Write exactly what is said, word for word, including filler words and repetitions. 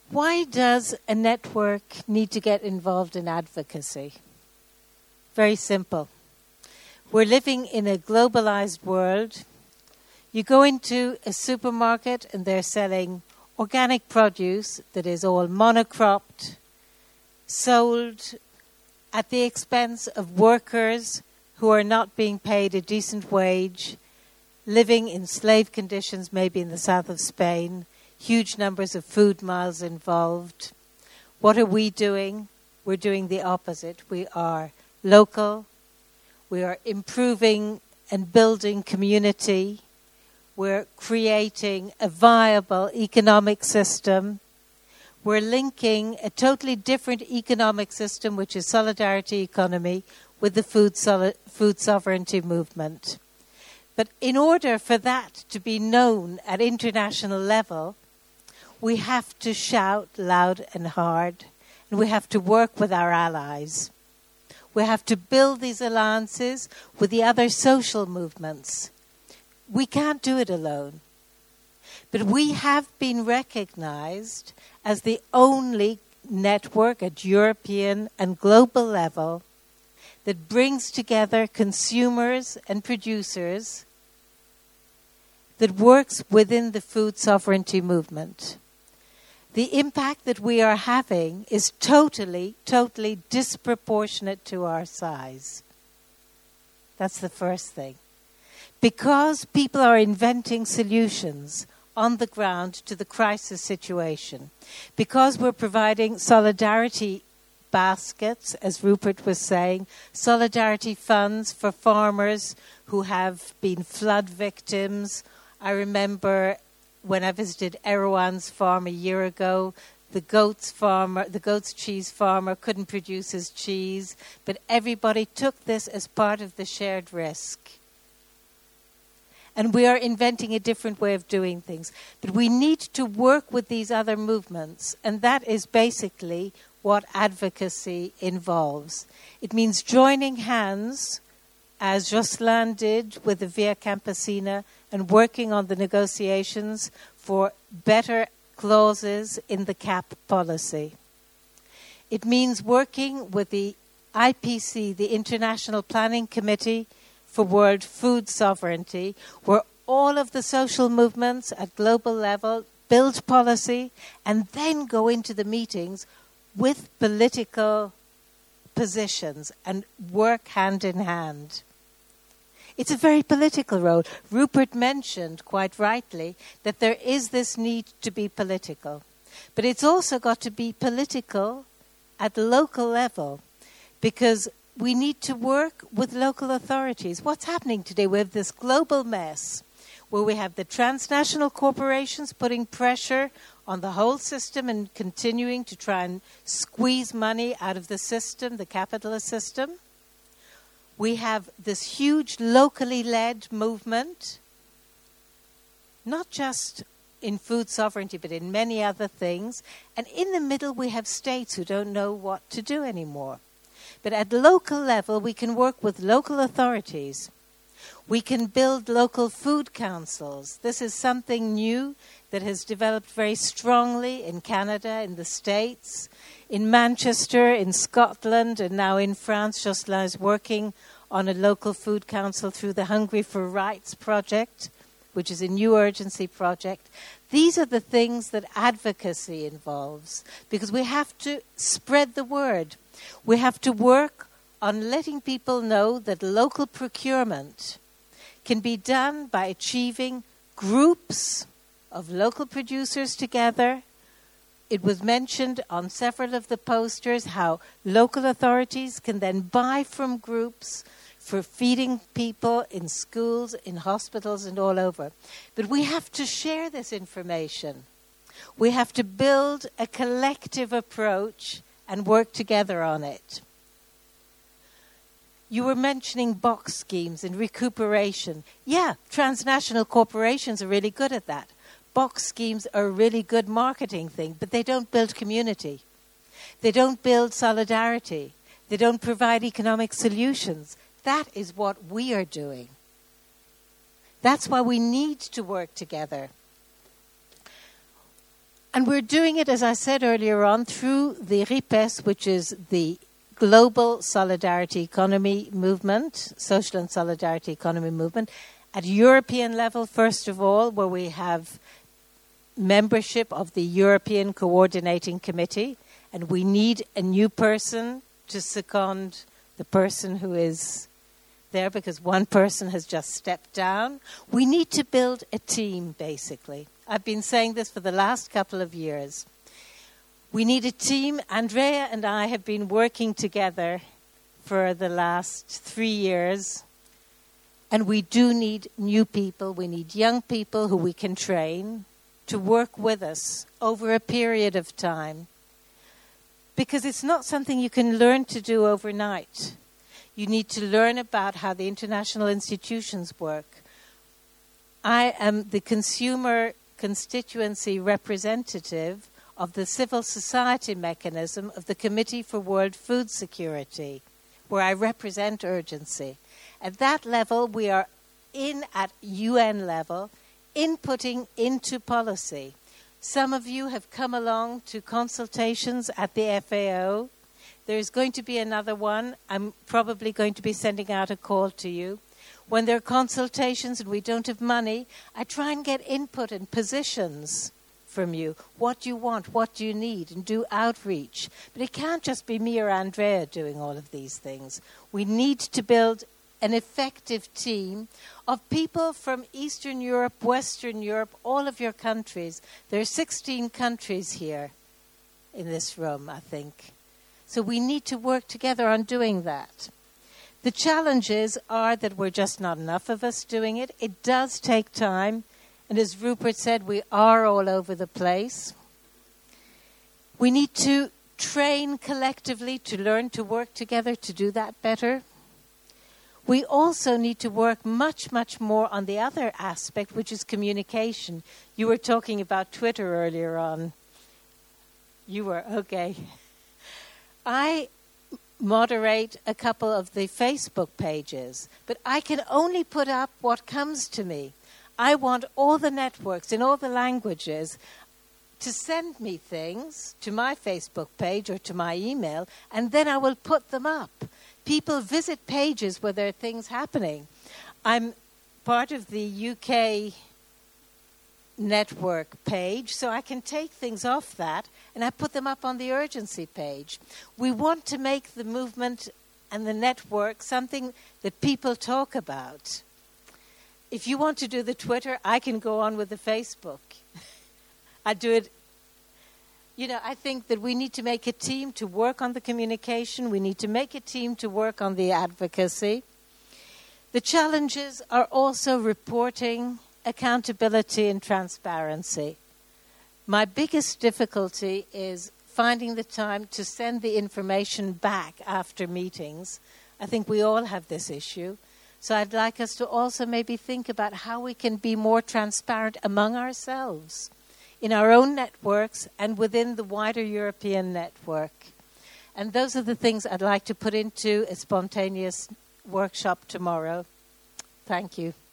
Why does a network need to get involved in advocacy? Very simple. We're living in a globalized world. You go into a supermarket and they're selling organic produce that is all monocropped, sold at the expense of workers who are not being paid a decent wage, living in slave conditions, maybe in the south of Spain, huge numbers of food miles involved. What are we doing? We're doing the opposite. We are local. We are improving and building community. We're creating a viable economic system. We're linking a totally different economic system, which is solidarity economy, with the food, soli- food sovereignty movement. But in order for that to be known at international level, we have to shout loud and hard, and we have to work with our allies. We have to build these alliances with the other social movements. We can't do it alone. But we have been recognized as the only network at European and global level that brings together consumers and producers, that works within the food sovereignty movement. The impact that we are having is totally, totally disproportionate to our size. That's the first thing. Because people are inventing solutions on the ground to the crisis situation, because we're providing solidarity baskets, as Rupert was saying, solidarity funds for farmers who have been flood victims. I remember when I visited Erwan's farm a year ago, the goats farmer, the goat's cheese farmer couldn't produce his cheese, but everybody took this as part of the shared risk. And we are inventing a different way of doing things. But we need to work with these other movements, and that is basically what advocacy involves. It means joining hands, as Jocelyn did with the Via Campesina, and working on the negotiations for better clauses in the C A P policy. It means working with the I P C, the International Planning Committee for World Food Sovereignty, where all of the social movements at global level build policy and then go into the meetings with political positions and work hand in hand. It's a very political role. Rupert mentioned, quite rightly, that there is this need to be political. But it's also got to be political at local level, because we need to work with local authorities. What's happening today? We have this global mess where we have the transnational corporations putting pressure on the whole system and continuing to try and squeeze money out of the system, the capitalist system. We have this huge locally led movement, not just in food sovereignty, but in many other things. And in the middle, we have states who don't know what to do anymore. But at local level, we can work with local authorities. We can build local food councils. This is something new that has developed very strongly in Canada, in the States, in Manchester, in Scotland, and now in France. Jocelyn is working on a local food council through the Hungry for Rights project, which is a new urgency project. These are the things that advocacy involves, because we have to spread the word. We have to work on letting people know that local procurement can be done by achieving groups of local producers together. It was mentioned on several of the posters how local authorities can then buy from groups for feeding people in schools, in hospitals, and all over. But we have to share this information. We have to build a collective approach and work together on it. You were mentioning box schemes and recuperation. Yeah, transnational corporations are really good at that. Box schemes are a really good marketing thing, but they don't build community. They don't build solidarity. They don't provide economic solutions. That is what we are doing. That's why we need to work together. And we're doing it, as I said earlier on, through the RIPES, which is the Global Solidarity Economy Movement, Social and Solidarity Economy Movement, at European level, first of all, where we have membership of the European Coordinating Committee, and we need a new person to second the person who is there because one person has just stepped down. We need to build a team, basically. I've been saying this for the last couple of years. We need a team. Andrea and I have been working together for the last three years, and we do need new people. We need young people who we can train to work with us over a period of time, because it's not something you can learn to do overnight. You need to learn about how the international institutions work. I am the consumer constituency representative of the civil society mechanism of the Committee for World Food Security, where I represent urgency. At that level, we are in at U N level, inputting into policy. Some of you have come along to consultations at the F A O. There's going to be another one. I'm probably going to be sending out a call to you. When there are consultations and we don't have money, I try and get input and positions from you. What do you want? What do you need? And do outreach. But it can't just be me or Andrea doing all of these things. We need to build an effective team of people from Eastern Europe, Western Europe, all of your countries. There are sixteen countries here in this room, I think. So we need to work together on doing that. The challenges are that we're just not enough of us doing it. It does take time. And as Rupert said, we are all over the place. We need to train collectively to learn to work together to do that better. We also need to work much, much more on the other aspect, which is communication. You were talking about Twitter earlier on. You were, okay. I moderate a couple of the Facebook pages, but I can only put up what comes to me. I want all the networks in all the languages to send me things to my Facebook page or to my email, and then I will put them up. People visit pages where there are things happening. I'm part of the U K network page, so I can take things off that and I put them up on the urgency page. We want to make the movement and the network something that people talk about. If you want to do the Twitter, I can go on with the Facebook. I do it. You know, I think that we need to make a team to work on the communication. We need to make a team to work on the advocacy. The challenges are also reporting, accountability, and transparency. My biggest difficulty is finding the time to send the information back after meetings. I think we all have this issue. So I'd like us to also maybe think about how we can be more transparent among ourselves, in our own networks and within the wider European network. And those are the things I'd like to put into a spontaneous workshop tomorrow. Thank you.